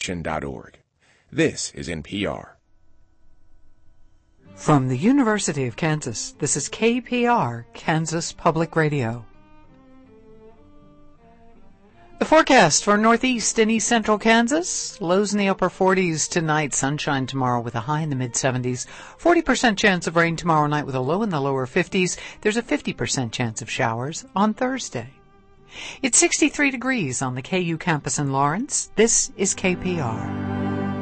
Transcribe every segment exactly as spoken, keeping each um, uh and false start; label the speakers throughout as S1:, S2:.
S1: action dot org. This is N P R.
S2: From the University of Kansas, this is K P R, Kansas Public Radio. The forecast for northeast and east central Kansas, lows in the upper forties tonight, sunshine tomorrow with a high in the mid-seventies, forty percent chance of rain tomorrow night with a low in the lower fifties. There's a fifty percent chance of showers on Thursday. It's sixty-three degrees on the K U campus in Lawrence. This is K P R.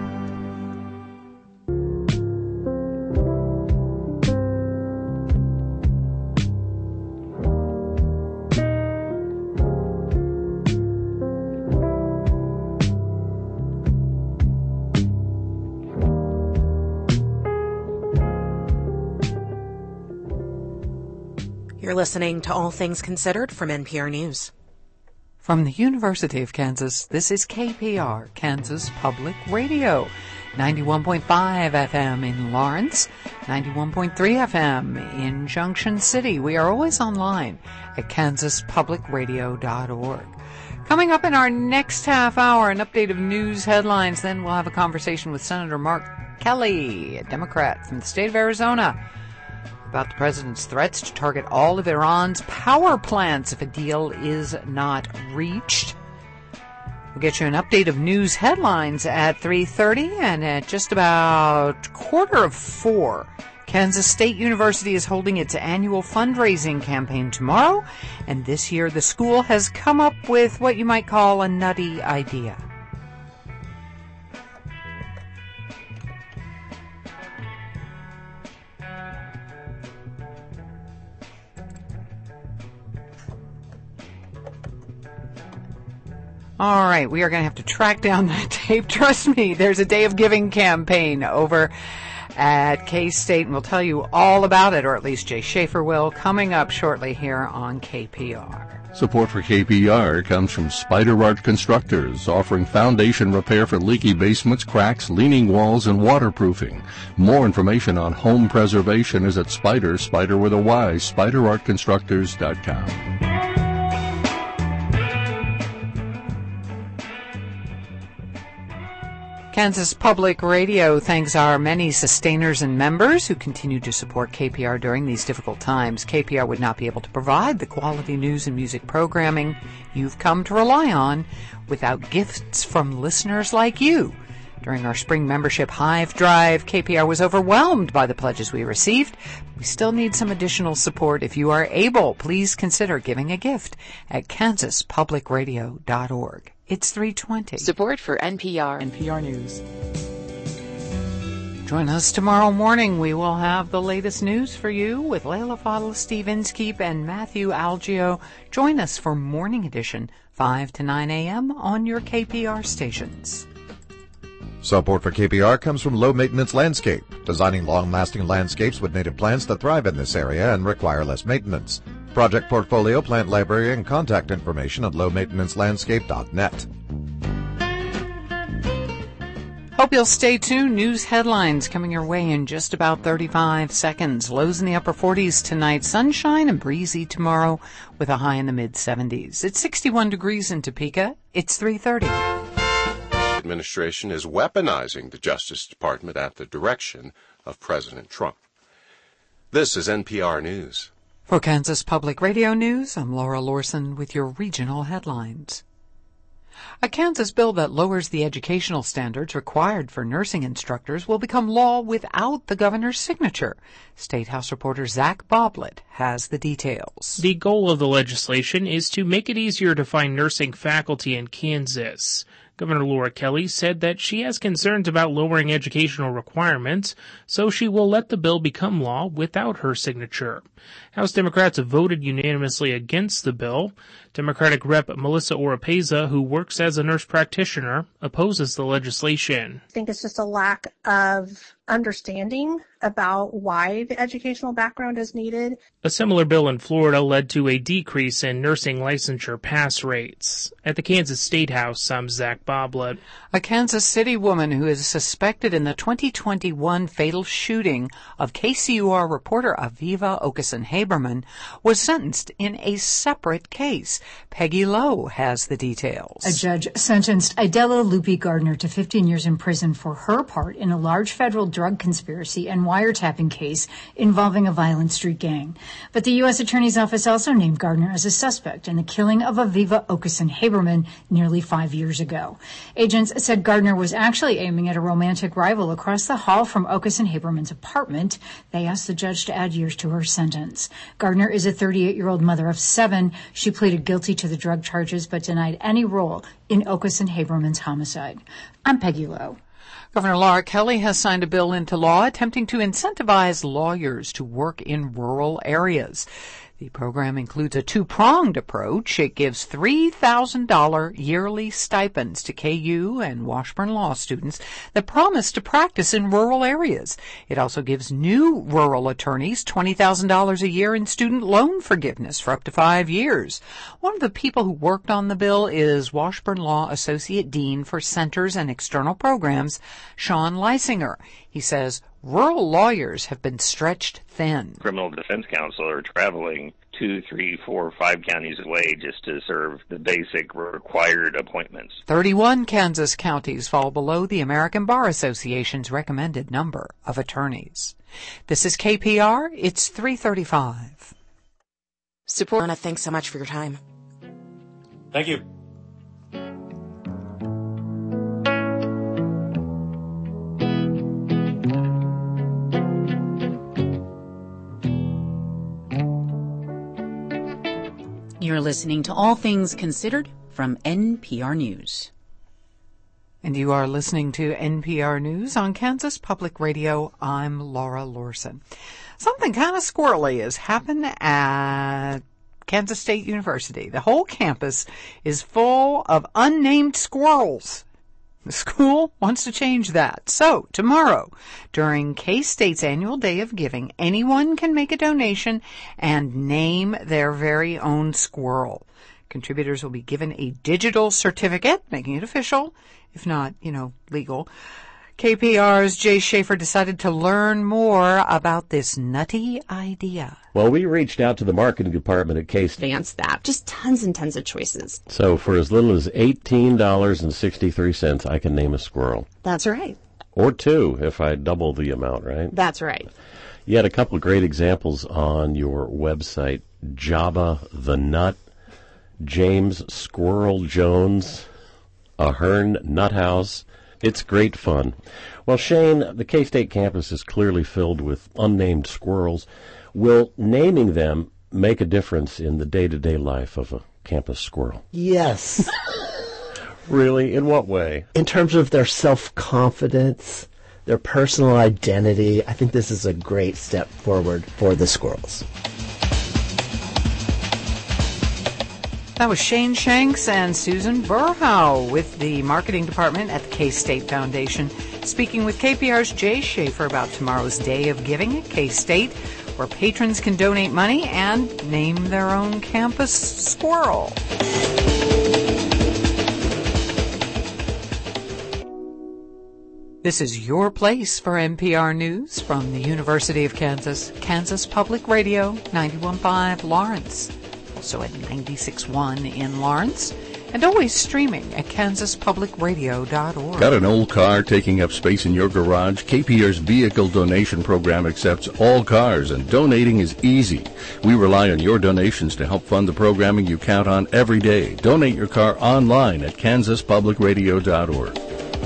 S3: You're listening to All Things Considered from N P R News.
S2: From the University of Kansas, this is K P R, Kansas Public Radio. ninety-one point five F M in Lawrence, ninety-one point three F M in Junction City. We are always online at kansas public radio dot org. Coming up in our next half hour, an update of news headlines. Then we'll have a conversation with Senator Mark Kelly, a Democrat from the state of Arizona, about the president's threats to target all of Iran's power plants if a deal is not reached. We'll get you an update of news headlines at three thirty, and at just about quarter of four, Kansas State University is holding its annual fundraising campaign tomorrow, and this year the school has come up with what you might call a nutty idea. All right, we are going to have to track down that tape. Trust me, there's a Day of Giving campaign over at K-State, and we'll tell you all about it, or at least Jay Schaefer will, coming up shortly here on K P R.
S4: Support for K P R comes from Spider Art Constructors, offering foundation repair for leaky basements, cracks, leaning walls, and waterproofing. More information on home preservation is at Spider, Spider with a Y, spider art constructors dot com.
S2: Kansas Public Radio thanks our many sustainers and members who continue to support K P R during these difficult times. K P R would not be able to provide the quality news and music programming you've come to rely on without gifts from listeners like you. During our spring membership Hive Drive, K P R was overwhelmed by the pledges we received. We still need some additional support. If you are able, please consider giving a gift at kansas public radio dot org. It's three twenty.
S5: Support for N P R.
S2: N P R News. Join us tomorrow morning. We will have the latest news for you with Layla Fadl, Steve Inskeep, and Matthew Algio. Join us for Morning Edition, five to nine a.m. on your K P R stations.
S6: Support for K P R comes from Low Maintenance Landscape, designing long-lasting landscapes with native plants that thrive in this area and require less maintenance. Project portfolio, plant library, and contact information at low maintenance landscape dot net.
S2: Hope you'll stay tuned. News headlines coming your way in just about thirty-five seconds. Lows in the upper forties tonight, sunshine and breezy tomorrow with a high in the mid-seventies. It's sixty-one degrees in Topeka. It's three thirty.
S7: The administration is weaponizing the Justice Department at the direction of President Trump. This is N P R News.
S2: For Kansas Public Radio News, I'm Laura Lorson with your regional headlines. A Kansas bill that lowers the educational standards required for nursing instructors will become law without the governor's signature. State House reporter Zach Boblet has the details.
S8: The goal of the legislation is to make it easier to find nursing faculty in Kansas. Governor Laura Kelly said that she has concerns about lowering educational requirements, so she will let the bill become law without her signature. House Democrats have voted unanimously against the bill. Democratic Rep Melissa Oropeza, who works as a nurse practitioner, opposes the legislation.
S9: I think it's just a lack of understanding
S5: about why the educational background is needed.
S8: A similar bill in Florida led to a decrease in nursing licensure pass rates. At the Kansas State House, I'm Zach Boblet.
S2: A Kansas City woman who is suspected in the twenty twenty-one fatal shooting of K C U R reporter Aviva Okeson-Haberman was sentenced in a separate case. Peggy Lowe has the details.
S9: A judge sentenced Idella Lupe Gardner to fifteen years in prison for her part in a large federal drug conspiracy and wiretapping case involving a violent street gang. But the U S Attorney's Office also named Gardner as a suspect in the killing of Aviva Okeson-Haberman nearly five years ago. Agents said Gardner was actually aiming at a romantic rival across the hall from Okeson-Haberman's apartment. They asked the judge to add years to her sentence. Gardner is a thirty-eight-year-old mother of seven. She pleaded guilty to the drug charges but denied any role in Okeson-Haberman's homicide. I'm Peggy Lowe.
S2: Governor Laura Kelly has signed a bill into law attempting to incentivize lawyers to work in rural areas. The program includes a two-pronged approach. It gives three thousand dollars yearly stipends to K U and Washburn law students that promise to practice in rural areas. It also gives new rural attorneys twenty thousand dollars a year in student loan forgiveness for up to five years. One of the people who worked on the bill is Washburn Law Associate Dean for Centers and External Programs, Sean Leisinger. He says rural lawyers have been stretched thin.
S10: Criminal defense counsel are traveling two, three, four, five counties away just to serve the basic required appointments.
S2: thirty-one Kansas counties fall below the American Bar Association's recommended number of attorneys. This is K P R. It's three thirty-five.
S3: Support. Anna, thanks so much for your time.
S11: Thank you.
S12: You're listening to All Things Considered from N P R News.
S2: And you are listening to N P R News on Kansas Public Radio. I'm Laura Lorson. Something kind of squirrely has happened at Kansas State University. The whole campus is full of unnamed squirrels. The school wants to change that. So, tomorrow, during K-State's annual Day of Giving, anyone can make a donation and name their very own squirrel. Contributors will be given a digital certificate, making it official, if not, you know, legal. K P R's Jay Schaefer decided to learn more about this nutty idea.
S13: Well, we reached out to the marketing department at K-State.
S14: Advanced that. Just tons and tons of choices.
S13: So for as little as eighteen dollars and sixty-three cents, I can name a squirrel.
S14: That's right.
S13: Or two, if I double the amount, right?
S14: That's right.
S13: You had a couple of great examples on your website. Jabba the Nut, James Squirrel Jones, Ahern Nuthouse. It's great fun. Well, Shane, the K-State campus is clearly filled with unnamed squirrels. Will naming them make a difference in the day-to-day life of a campus squirrel?
S15: Yes.
S13: Really? In what way?
S15: In terms of their self-confidence, their personal identity, I think this is a great step forward for the squirrels.
S2: That was Shane Shanks and Susan Burhow with the marketing department at the K-State Foundation, speaking with K P R's Jay Schaefer about tomorrow's Day of Giving at K-State, where patrons can donate money and name their own campus squirrel. This is your place for N P R News from the University of Kansas, Kansas Public Radio, ninety-one point five Lawrence. Also at ninety-six point one in Lawrence, and always streaming at kansas public radio dot org.
S4: Got an old car taking up space in your garage? K P R's vehicle donation program accepts all cars, and donating is easy. We rely on your donations to help fund the programming you count on every day. Donate your car online at kansas public radio dot org.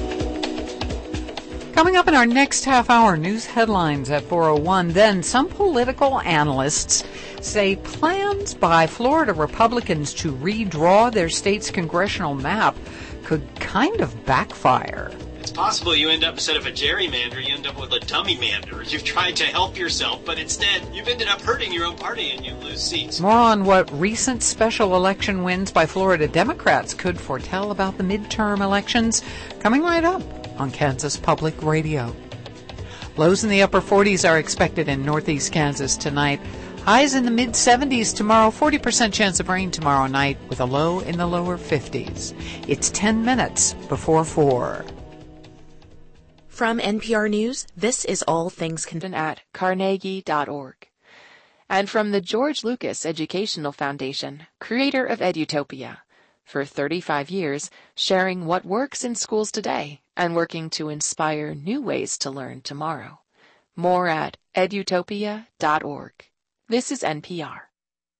S2: Coming up in our next half hour, news headlines at four oh one. Then some political analysts say plans by Florida Republicans to redraw their state's congressional map could kind of backfire.
S16: It's possible you end up, instead of a gerrymander, you end up with a dummy-mander. You've tried to help yourself, but instead you've ended up hurting your own party and you lose seats.
S2: More on what recent special election wins by Florida Democrats could foretell about the midterm elections, coming right up on Kansas Public Radio. Lows in the upper forties are expected in northeast Kansas tonight. Highs in the mid seventies tomorrow, forty percent chance of rain tomorrow night with a low in the lower fifties. It's ten minutes before four.
S3: From N P R News, this is All Things Considered at carnegie dot org. And from the George Lucas Educational Foundation, creator of Edutopia. For thirty-five years, sharing what works in schools today and working to inspire new ways to learn tomorrow. More at edutopia dot org. This is N P R.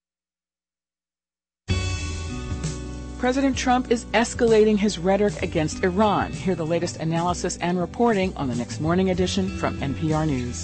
S17: President Trump is escalating his rhetoric against Iran. Hear the latest analysis and reporting on the next morning edition from N P R News.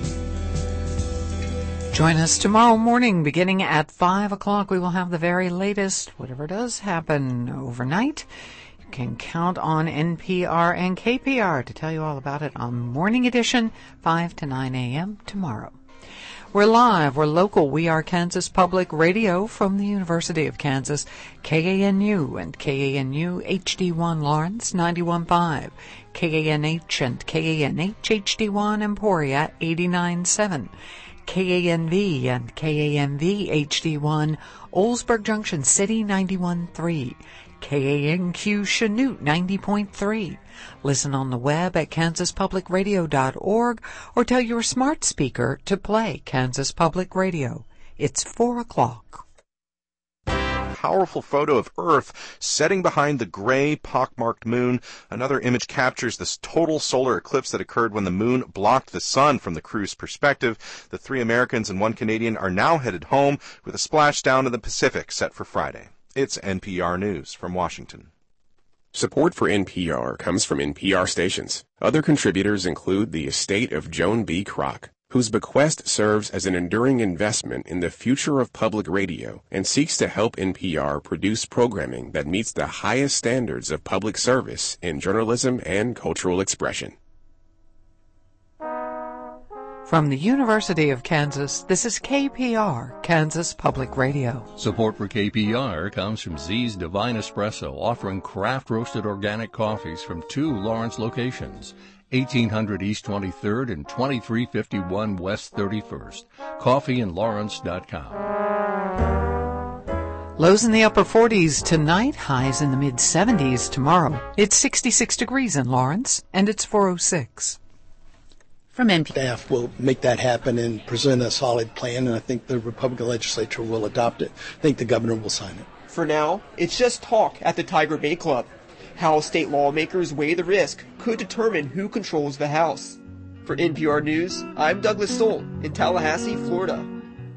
S2: Join us tomorrow morning beginning at five o'clock. We will have the very latest, whatever does happen overnight. You can count on N P R and K P R to tell you all about it on Morning Edition, five to nine a.m. tomorrow. We're live, we're local, we are Kansas Public Radio from the University of Kansas, K A N U and K A N U H D one Lawrence, ninety-one point five, K A N H and K A N H H D one Emporia, eighty-nine point seven, K A N V and K A N V H D one Oldsburg Junction City, ninety-one point three, K A N Q Chanute, ninety point three. Listen on the web at kansas public radio dot org or tell your smart speaker to play Kansas Public Radio. It's four o'clock.
S7: Powerful photo of Earth setting behind the gray, pockmarked moon. Another image captures this total solar eclipse that occurred when the moon blocked the sun from the crew's perspective. The three Americans and one Canadian are now headed home with a splashdown in the Pacific set for Friday. It's N P R News from Washington.
S1: Support for N P R comes from N P R stations. Other contributors include the estate of Joan B. Kroc, whose bequest serves as an enduring investment in the future of public radio and seeks to help N P R produce programming that meets the highest standards of public service in journalism and cultural expression.
S2: From the University of Kansas, this is K P R, Kansas Public Radio.
S4: Support for K P R comes from Z's Divine Espresso, offering craft-roasted organic coffees from two Lawrence locations, eighteen hundred East twenty-third and twenty-three fifty-one West thirty-first. coffee in lawrence dot com.
S2: Lows in the upper forties tonight, highs in the mid seventies tomorrow. It's sixty-six degrees in Lawrence, and it's four oh six.
S12: From N P R.
S18: Staff will make that happen and present a solid plan, and I think the Republican legislature will adopt it. I think the governor will sign it.
S19: For now, it's just talk at the Tiger Bay Club. How state lawmakers weigh the risk could determine who controls the House. For N P R News, I'm Douglas Stoll in Tallahassee, Florida.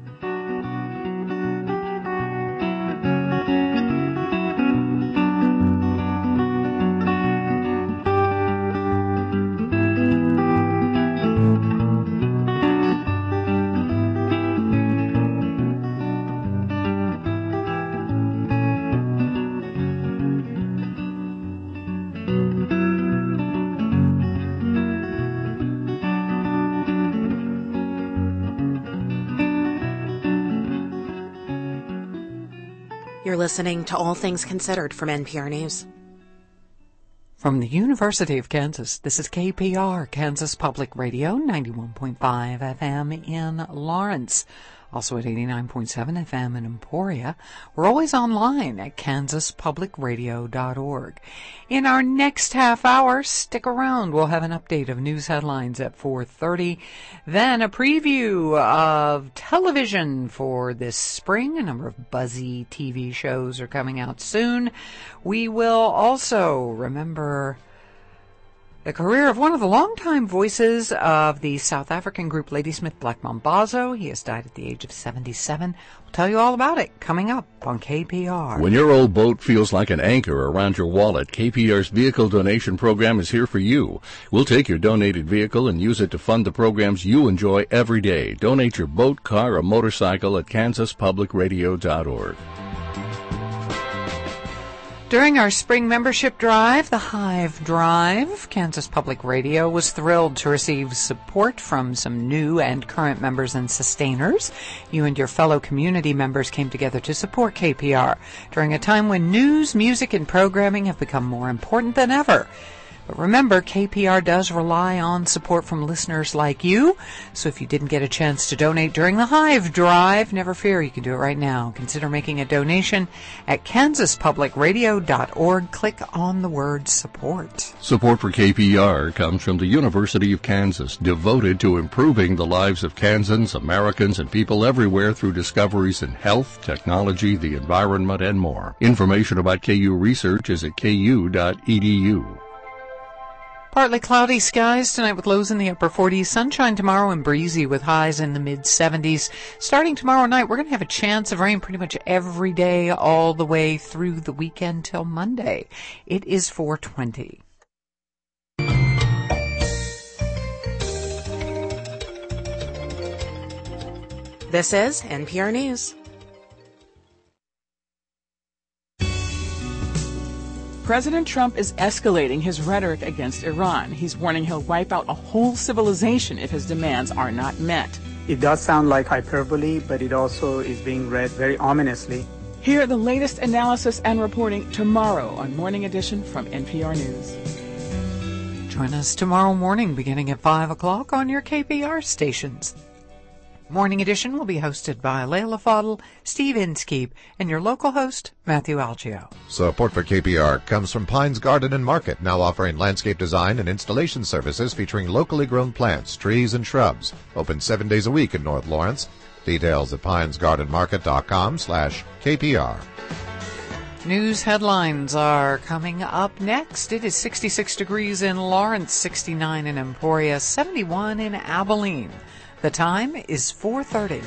S3: You're listening to All Things Considered from N P R News.
S2: From the University of Kansas, this is K P R, Kansas Public Radio, ninety-one point five F M in Lawrence. Also at eighty-nine point seven F M in Emporia. We're always online at kansas public radio dot org. In our next half hour, stick around. We'll have an update of news headlines at four thirty. Then a preview of television for this spring. A number of buzzy T V shows are coming out soon. We will also remember the career of one of the longtime voices of the South African group Ladysmith Black Mambazo. He has died at the age of seventy-seven. We'll tell you all about it coming up on K P R.
S4: When your old boat feels like an anchor around your wallet, K P R's vehicle donation program is here for you. We'll take your donated vehicle and use it to fund the programs you enjoy every day. Donate your boat, car, or motorcycle at kansas public radio dot org.
S2: During our spring membership drive, the Hive Drive, Kansas Public Radio was thrilled to receive support from some new and current members and sustainers. You and your fellow community members came together to support K P R during a time when news, music, and programming have become more important than ever. But remember, K P R does rely on support from listeners like you. So if you didn't get a chance to donate during the Hive Drive, never fear, you can do it right now. Consider making a donation at kansas public radio dot org. Click on the word support.
S4: Support for K P R comes from the University of Kansas, devoted to improving the lives of Kansans, Americans, and people everywhere through discoveries in health, technology, the environment, and more. Information about K U research is at k u dot e d u.
S2: Partly cloudy skies tonight with lows in the upper forties. Sunshine tomorrow and breezy with highs in the mid seventies. Starting tomorrow night, we're going to have a chance of rain pretty much every day all the way through the weekend till Monday. It is four twenty.
S3: This is N P R News.
S17: President Trump is escalating his rhetoric against Iran. He's warning he'll wipe out a whole civilization if his demands are not met.
S20: It does sound like hyperbole, but it also is being read very ominously.
S17: Hear the latest analysis and reporting tomorrow on Morning Edition from N P R News.
S2: Join us tomorrow morning beginning at five o'clock on your K P R stations. Morning Edition will be hosted by Layla Fadl, Steve Inskeep, and your local host, Matthew Algio.
S6: Support for K P R comes from Pines Garden and Market, now offering landscape design and installation services featuring locally grown plants, trees, and shrubs. Open seven days a week in North Lawrence. Details at pines garden market dot com slash K P R.
S2: News headlines are coming up next. It is sixty-six degrees in Lawrence, sixty-nine in Emporia, seventy-one in Abilene. The time is four thirty.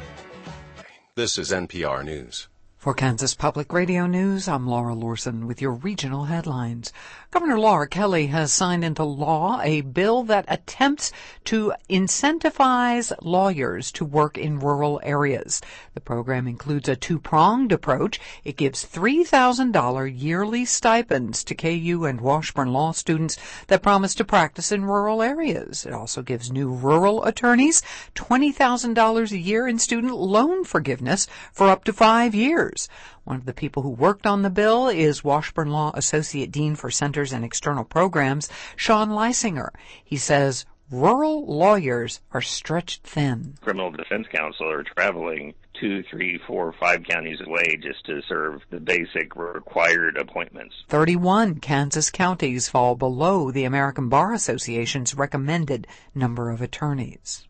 S1: This is N P R News.
S2: For Kansas Public Radio News, I'm Laura Lorson with your regional headlines. Governor Laura Kelly has signed into law a bill that attempts to incentivize lawyers to work in rural areas. The program includes a two-pronged approach. It gives three thousand dollars yearly stipends to K U and Washburn law students that promise to practice in rural areas. It also gives new rural attorneys twenty thousand dollars a year in student loan forgiveness for up to five years. One of the people who worked on the bill is Washburn Law Associate Dean for Centers and External Programs, Sean Leisinger. He says rural lawyers are stretched thin.
S10: Criminal defense counsel are traveling two, three, four, five counties away just to serve the basic required appointments.
S2: thirty-one Kansas counties fall below the American Bar Association's recommended number of attorneys.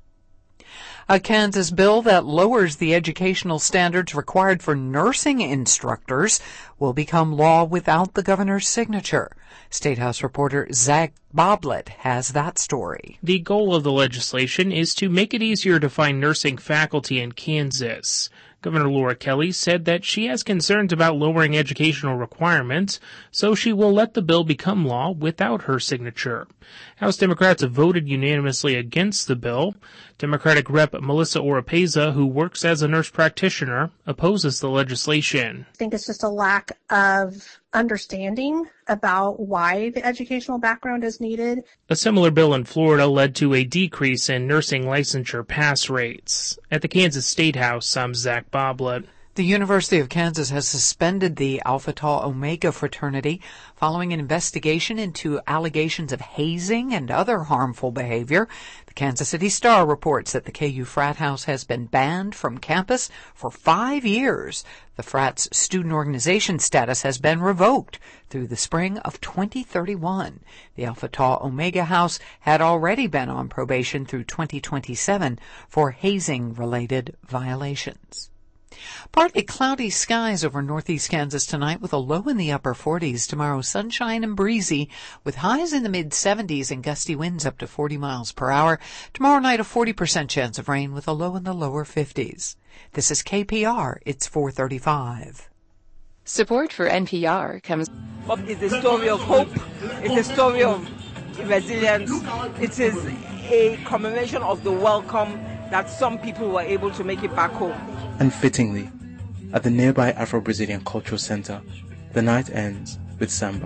S2: A Kansas bill that lowers the educational standards required for nursing instructors will become law without the governor's signature. State House reporter Zach Boblet has that story.
S8: The goal of the legislation is to make it easier to find nursing faculty in Kansas. Governor Laura Kelly said that she has concerns about lowering educational requirements, so she will let the bill become law without her signature. House Democrats have voted unanimously against the bill. Democratic Rep Melissa Oropeza, who works as a nurse practitioner, opposes the legislation.
S5: I think it's just a lack of understanding about why the educational background is needed.
S8: A similar bill in Florida led to a decrease in nursing licensure pass rates. At the Kansas State House, I'm Zach Boblet.
S2: The University of Kansas has suspended the Alpha Tau Omega fraternity following an investigation into allegations of hazing and other harmful behavior. The Kansas City Star reports that the K U frat house has been banned from campus for five years. The frat's student organization status has been revoked through the spring of twenty thirty-one. The Alpha Tau Omega house had already been on probation through twenty twenty-seven for hazing-related violations. Partly cloudy skies over northeast Kansas tonight with a low in the upper forties. Tomorrow, sunshine and breezy with highs in the mid seventies and gusty winds up to forty miles per hour. Tomorrow night, a forty percent chance of rain with a low in the lower fifties. This is K P R. It's four thirty-five.
S3: Support for N P R comes...
S21: It's a story of hope. It's a story of resilience. It is a commemoration of the welcome that some people were able to make it back home.
S22: And fittingly, at the nearby Afro-Brazilian Cultural Center, the night ends with samba.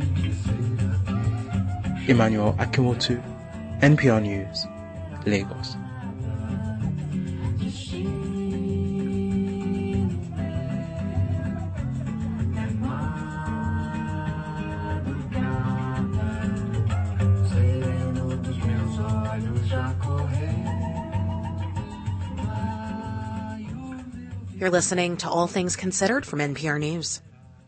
S22: Emmanuel Akinwotu, N P R News, Lagos.
S3: You're listening to All Things Considered from N P R News.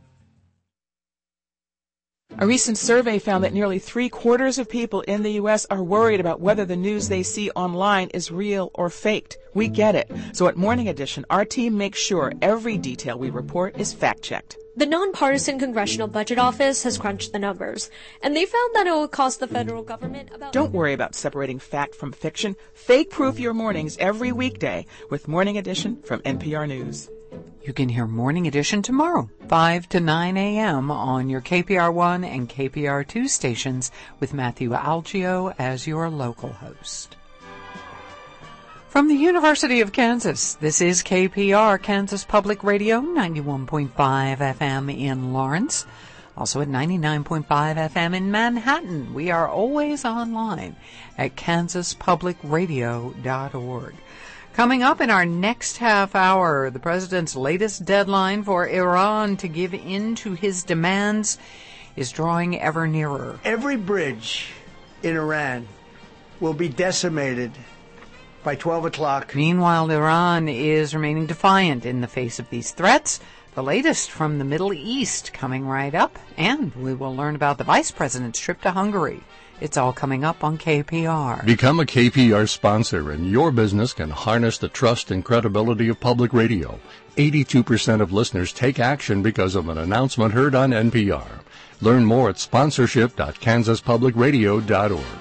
S17: A recent survey found that nearly three quarters of people in the U S are worried about whether the news they see online is real or faked. We get it. So at Morning Edition, our team makes sure every detail we report is fact-checked.
S9: The nonpartisan Congressional Budget Office has crunched the numbers, and they found that it will cost the federal government about...
S17: Don't worry about separating fact from fiction. Fake-proof your mornings every weekday with Morning Edition from N P R News.
S2: You can hear Morning Edition tomorrow, five to nine a.m. on your K P R one and K P R two stations with Matthew Algio as your local host. From the University of Kansas, this is K P R, Kansas Public Radio, ninety-one point five F M in Lawrence. Also at ninety-nine point five F M in Manhattan. We are always online at kansas public radio dot org. Coming up in our next half hour, the president's latest deadline for Iran to give in to his demands is drawing ever nearer.
S11: Every bridge in Iran will be decimated by twelve o'clock.
S2: Meanwhile, Iran is remaining defiant in the face of these threats. The latest from the Middle East coming right up, and we will learn about the vice president's trip to Hungary. It's all coming up on K P R.
S4: Become a K P R sponsor, and your business can harness the trust and credibility of public radio. eighty-two percent of listeners take action because of an announcement heard on N P R. Learn more at sponsorship dot kansas public radio dot org.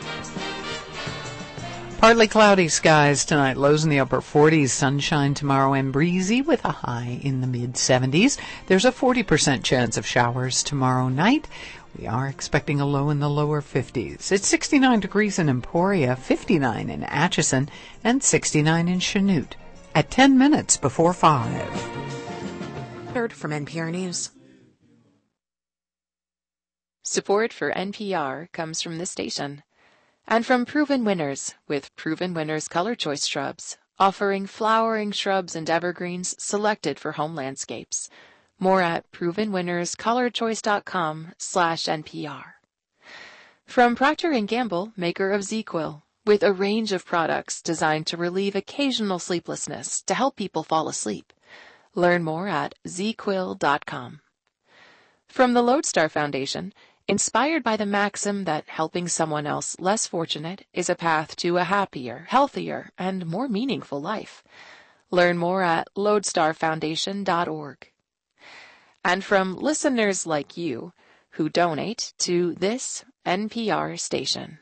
S2: Partly cloudy skies tonight, lows in the upper forties, sunshine tomorrow and breezy with a high in the mid seventies. There's a forty percent chance of showers tomorrow night. We are expecting a low in the lower fifties. It's sixty-nine degrees in Emporia, fifty-nine in Atchison, and sixty-nine in Chanute. At ten minutes before five.
S3: Third from N P R News. Support for N P R comes from this station and from Proven Winners with Proven Winners Color Choice Shrubs, offering flowering shrubs and evergreens selected for home landscapes. More at proven winners color choice dot com slash N P R. From Procter and Gamble, maker of ZzzQuil, with a range of products designed to relieve occasional sleeplessness to help people fall asleep. Learn more at zz quil dot com. From the Lodestar Foundation, inspired by the maxim that helping someone else less fortunate is a path to a happier, healthier, and more meaningful life. Learn more at lodestar foundation dot org. And from listeners like you who donate to this N P R station.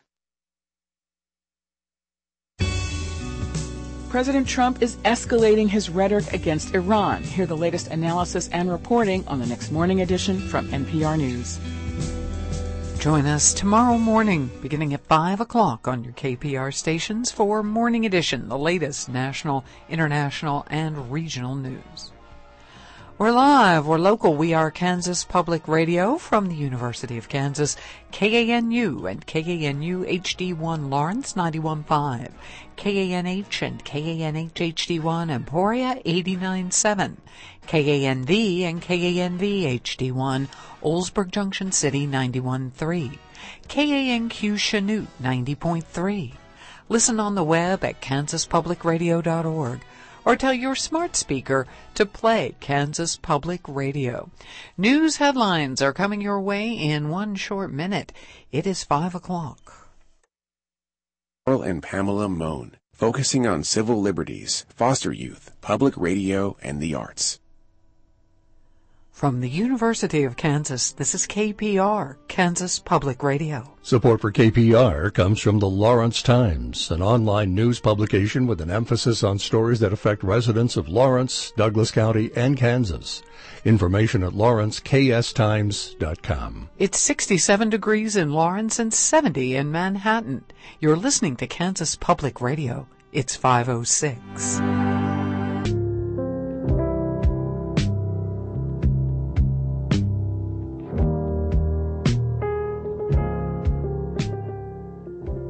S17: President Trump is escalating his rhetoric against Iran. Hear the latest analysis and reporting on the next Morning Edition from N P R News.
S2: Join us tomorrow morning, beginning at five o'clock on your K P R stations for Morning Edition, the latest national, international, and regional news. We're live, we're local, we are Kansas Public Radio from the University of Kansas, K A N U and K A N U H D one Lawrence ninety-one point five, K A N H and K A N H H D one Emporia eighty-nine point seven, K A N V and K A N V H D one Oldsburg Junction City ninety-one point three, K A N Q Chanute ninety point three. Listen on the web at kansas public radio dot org. Or tell your smart speaker to play Kansas Public Radio. News headlines are coming your way in one short minute. It is five o'clock.
S1: Carl and Pamela Mohn, focusing on civil liberties, foster youth, public radio, and the arts.
S2: From the University of Kansas, this is K P R, Kansas Public Radio.
S4: Support for K P R comes from the Lawrence Times, an online news publication with an emphasis on stories that affect residents of Lawrence, Douglas County, and Kansas. Information at lawrence k s times dot com.
S2: It's sixty-seven degrees in Lawrence and seventy in Manhattan. You're listening to Kansas Public Radio. It's five oh six.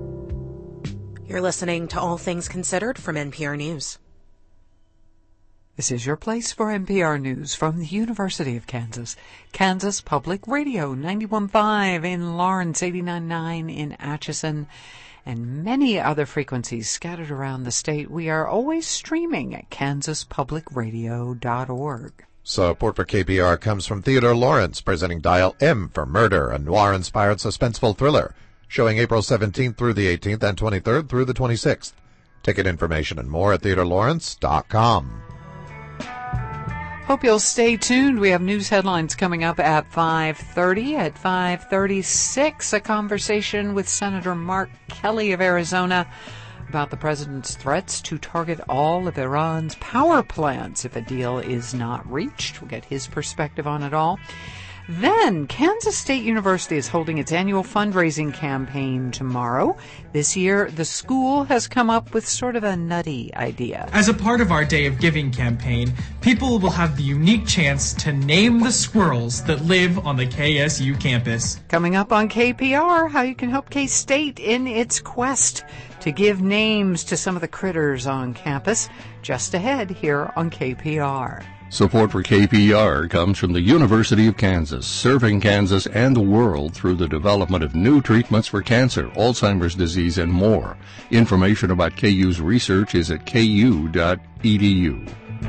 S3: You're listening to All Things Considered from N P R News.
S2: This is your place for N P R News from the University of Kansas. Kansas Public Radio, ninety-one point five in Lawrence, eighty-nine point nine in Atchison, and many other frequencies scattered around the state. We are always streaming at kansas public radio dot org.
S6: Support for K P R comes from Theodore Lawrence, presenting Dial M for Murder, a noir-inspired suspenseful thriller, showing April seventeenth through the eighteenth and twenty-third through the twenty-sixth. Ticket information and more at theodore lawrence dot com.
S2: Hope you'll stay tuned. We have news headlines coming up at five thirty. At five thirty-six, a conversation with Senator Mark Kelly of Arizona about the president's threats to target all of Iran's power plants if a deal is not reached. We'll get his perspective on it all. Then, Kansas State University is holding its annual fundraising campaign tomorrow. This year, the school has come up with sort of a nutty idea.
S13: As a part of our Day of Giving campaign, people will have the unique chance to name the squirrels that live on the K S U campus.
S2: Coming up on K P R, how you can help K-State in its quest to give names to some of the critters on campus. Just ahead here on K P R.
S4: Support for K P R comes from the University of Kansas, serving Kansas and the world through the development of new treatments for cancer, Alzheimer's disease, and more. Information about K U's research is at k u dot e d u.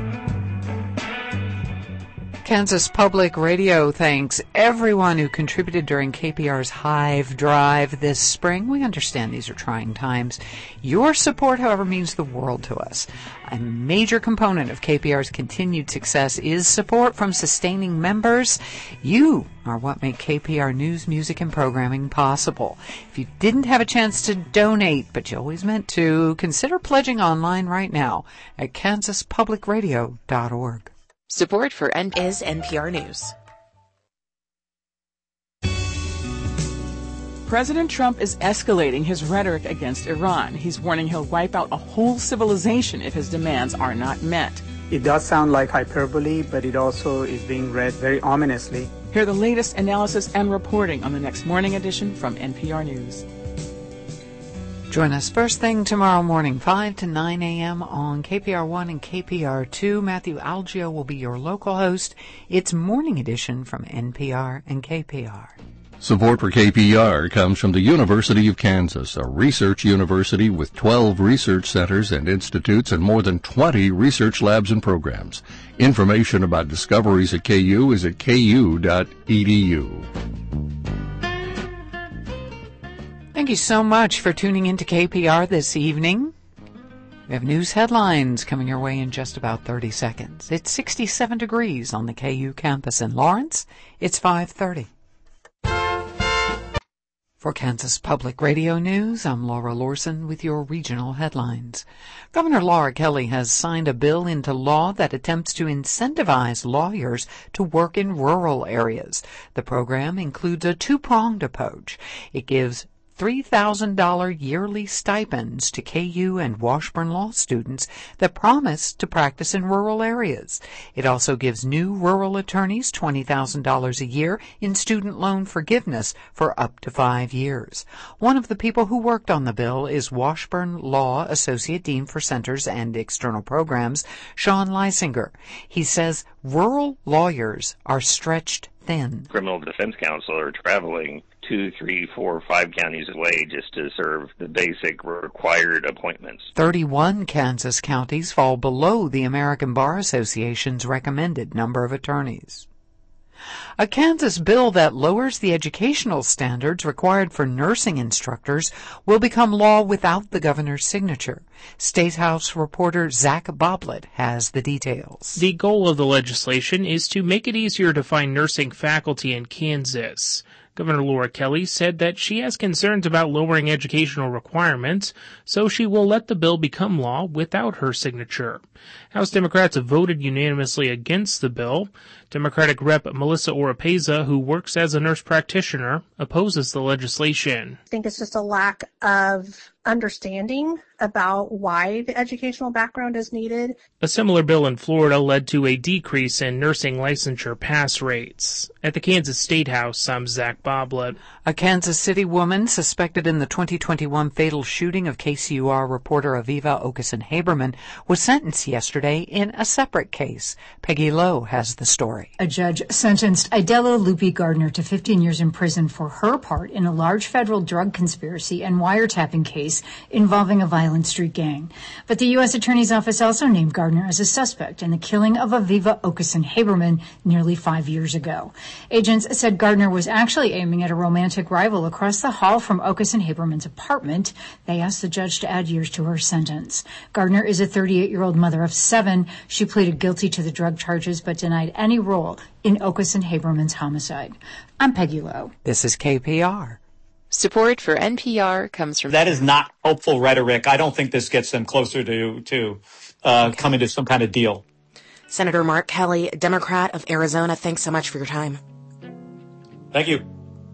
S2: Kansas Public Radio thanks everyone who contributed during K P R's Hive Drive this spring. We understand these are trying times. Your support, however, means the world to us. A major component of K P R's continued success is support from sustaining members. You are what make K P R news, music, and programming possible. If you didn't have a chance to donate, but you always meant to, consider pledging online right now at kansas public radio dot org.
S3: Support for N is N P R News.
S17: President Trump is escalating his rhetoric against Iran. He's warning he'll wipe out a whole civilization if his demands are not met.
S20: It does sound like hyperbole, but it also is being read very ominously.
S17: Hear the latest analysis and reporting on the next morning edition from N P R News.
S2: Join us first thing tomorrow morning, five to nine a.m. on K P R one and K P R two. Matthew Algio will be your local host. It's Morning Edition from N P R and K P R.
S4: Support for K P R comes from the University of Kansas, a research university with twelve research centers and institutes and more than twenty research labs and programs. Information about discoveries at K U is at k u dot e d u.
S2: Thank you so much for tuning in to K P R this evening. We have news headlines coming your way in just about thirty seconds. It's sixty-seven degrees on the K U campus in Lawrence. It's five thirty. For Kansas Public Radio News, I'm Laura Lorson with your regional headlines. Governor Laura Kelly has signed a bill into law that attempts to incentivize lawyers to work in rural areas. The program includes a two-pronged approach. It gives three thousand dollars yearly stipends to K U and Washburn law students that promise to practice in rural areas. It also gives new rural attorneys twenty thousand dollars a year in student loan forgiveness for up to five years. One of the people who worked on the bill is Washburn Law Associate Dean for Centers and External Programs, Sean Leisinger. He says rural lawyers are stretched thin.
S10: Criminal defense counsel are traveling two, three, four, five counties away just to serve the basic required appointments.
S2: thirty-one Kansas counties fall below the American Bar Association's recommended number of attorneys. A Kansas bill that lowers the educational standards required for nursing instructors will become law without the governor's signature. State House reporter Zach Boblet has the details.
S8: The goal of the legislation is to make it easier to find nursing faculty in Kansas. Governor Laura Kelly said that she has concerns about lowering educational requirements, so she will let the bill become law without her signature. House Democrats voted unanimously against the bill. Democratic Rep Melissa Oropeza, who works as a nurse practitioner, opposes the legislation.
S5: I think it's just a lack of understanding about why the educational background is needed.
S8: A similar bill in Florida led to a decrease in nursing licensure pass rates. At the Kansas State House, I'm Zach Boblet.
S2: A Kansas City woman suspected in the twenty twenty-one fatal shooting of K C U R reporter Aviva Okeson-Haberman was sentenced yesterday in a separate case. Peggy Lowe has the story.
S14: A judge sentenced Idella Lupe Gardner to fifteen years in prison for her part in a large federal drug conspiracy and wiretapping case involving a violent street gang. But the U S Attorney's Office also named Gardner as a suspect in the killing of Aviva Okeson-Haberman nearly five years ago. Agents said Gardner was actually aiming at a romantic rival across the hall from Okeson-Haberman's apartment. They asked the judge to add years to her sentence. Gardner is a thirty-eight-year-old mother of seven. She pleaded guilty to the drug charges but denied any role in Okeson-Haberman's homicide. I'm Peggy Lowe.
S2: This is K P R.
S3: Support for N P R comes from...
S15: That is not hopeful rhetoric. I don't think this gets them closer to, to uh, okay. coming to some kind of deal.
S23: Senator Mark Kelly, Democrat of Arizona, thanks so much for your time.
S15: Thank you.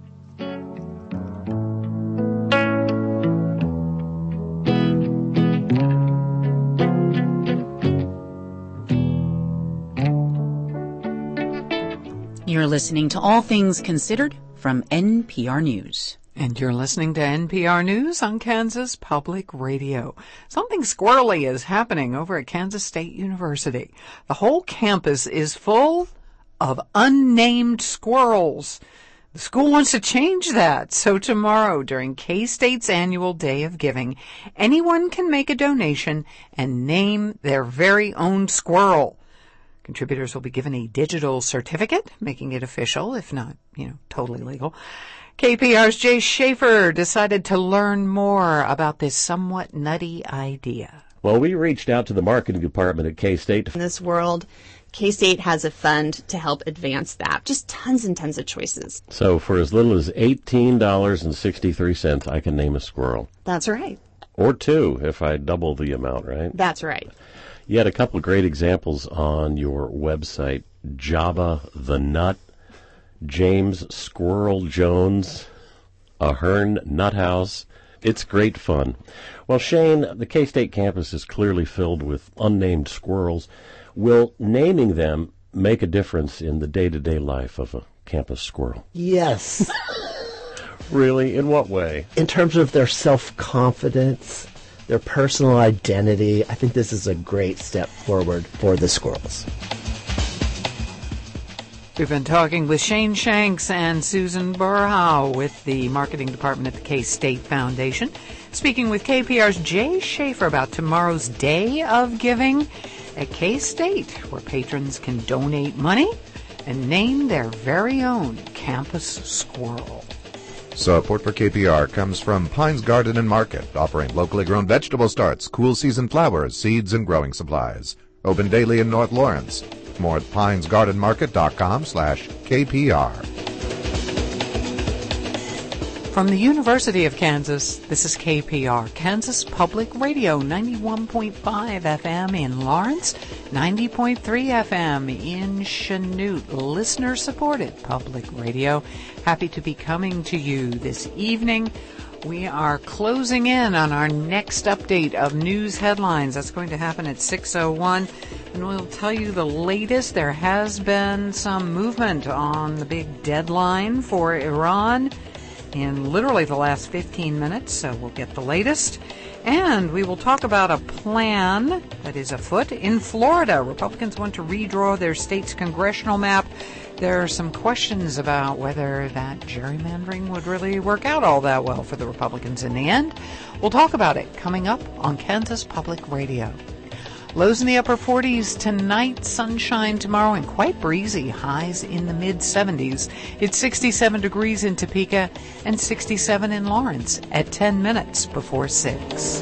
S12: You're listening to All Things Considered from N P R News.
S2: And you're listening to N P R News on Kansas Public Radio. Something squirrely is happening over at Kansas State University. The whole campus is full of unnamed squirrels. The school wants to change that. So tomorrow, during K-State's annual Day of Giving, anyone can make a donation and name their very own squirrel. Contributors will be given a digital certificate, making it official, if not, you know, totally legal. K P R's Jay Schaefer decided to learn more about this somewhat nutty idea.
S24: Well, we reached out to the marketing department at K-State.
S25: In this world, K-State has a fund to help advance that. Just tons and tons of choices.
S24: So for as little as eighteen dollars and sixty-three cents, I can name a squirrel.
S25: That's right.
S24: Or two, if I double the amount, right?
S25: That's right.
S24: You had a couple of great examples on your website. Java the Nut, James Squirrel Jones, Ahern Nuthouse. It's great fun. Well, Shane, the K-State campus is clearly filled with unnamed squirrels. Will naming them make a difference in the day-to-day life of a campus squirrel?
S26: Yes.
S24: Really? In what way?
S26: In terms of their self-confidence, their personal identity. I think this is a great step forward for the squirrels.
S2: We've been talking with Shane Shanks and Susan Burhow with the marketing department at the K-State Foundation, speaking with K P R's Jay Schaefer about tomorrow's Day of Giving at K-State, where patrons can donate money and name their very own campus squirrel.
S6: Support for K P R comes from Pines Garden and Market, offering locally grown vegetable starts, cool season flowers, seeds, and growing supplies. Open daily in North Lawrence. More at pinesgardenmarket.com slash KPR.
S2: From the University of Kansas, this is K P R, Kansas Public Radio, ninety-one point five F M in Lawrence, ninety point three F M in Chanute. Listener-supported public radio. Happy to be coming to you this evening. We are closing in on our next update of news headlines. That's going to happen at six oh one, and we'll tell you the latest. There has been some movement on the big deadline for Iran in literally the last fifteen minutes, so we'll get the latest. And we will talk about a plan that is afoot in Florida. Republicans want to redraw their state's congressional map. There are some questions about whether that gerrymandering would really work out all that well for the Republicans in the end. We'll talk about it coming up on Kansas Public Radio. Lows in the upper forties tonight, sunshine tomorrow, and quite breezy. Highs in the mid seventies. It's sixty-seven degrees in Topeka and sixty-seven in Lawrence at ten minutes before six.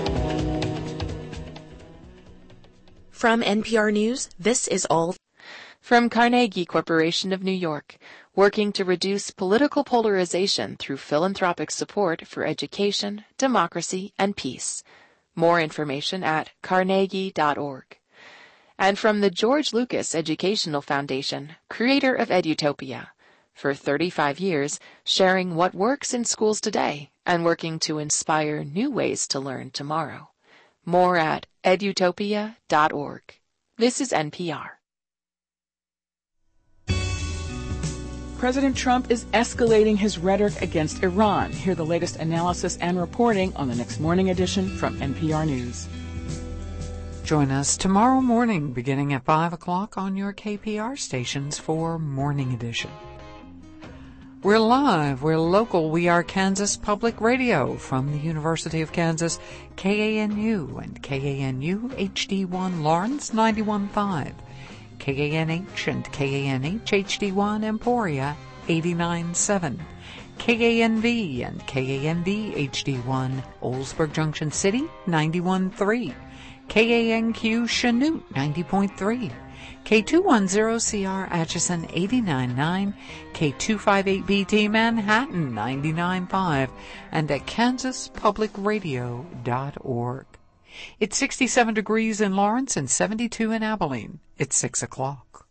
S3: From N P R News, this is all from Carnegie Corporation of New York, working to reduce political polarization through philanthropic support for education, democracy, and peace. More information at carnegie dot org. And from the George Lucas Educational Foundation, creator of Edutopia. For thirty-five years, sharing what works in schools today and working to inspire new ways to learn tomorrow. More at edutopia dot org. This is N P R.
S17: President Trump is escalating his rhetoric against Iran. Hear the latest analysis and reporting on the next morning edition from N P R News.
S2: Join us tomorrow morning beginning at five o'clock on your K P R stations for Morning Edition. We're live, we're local, we are Kansas Public Radio from the University of Kansas, K A N U and K A N U H D one Lawrence ninety-one point five, K A N H and K A N H H D one Emporia eighty-nine point seven, K A N V and K A N V H D one Oldsburg Junction City ninety-one point three, K A N Q Chanute ninety point three, K two ten C R Atchison eighty-nine point nine, K two fifty-eight B T Manhattan ninety-nine point five, and at kansas public radio dot org. It's sixty-seven degrees in Lawrence and seventy-two in Abilene. It's six o'clock.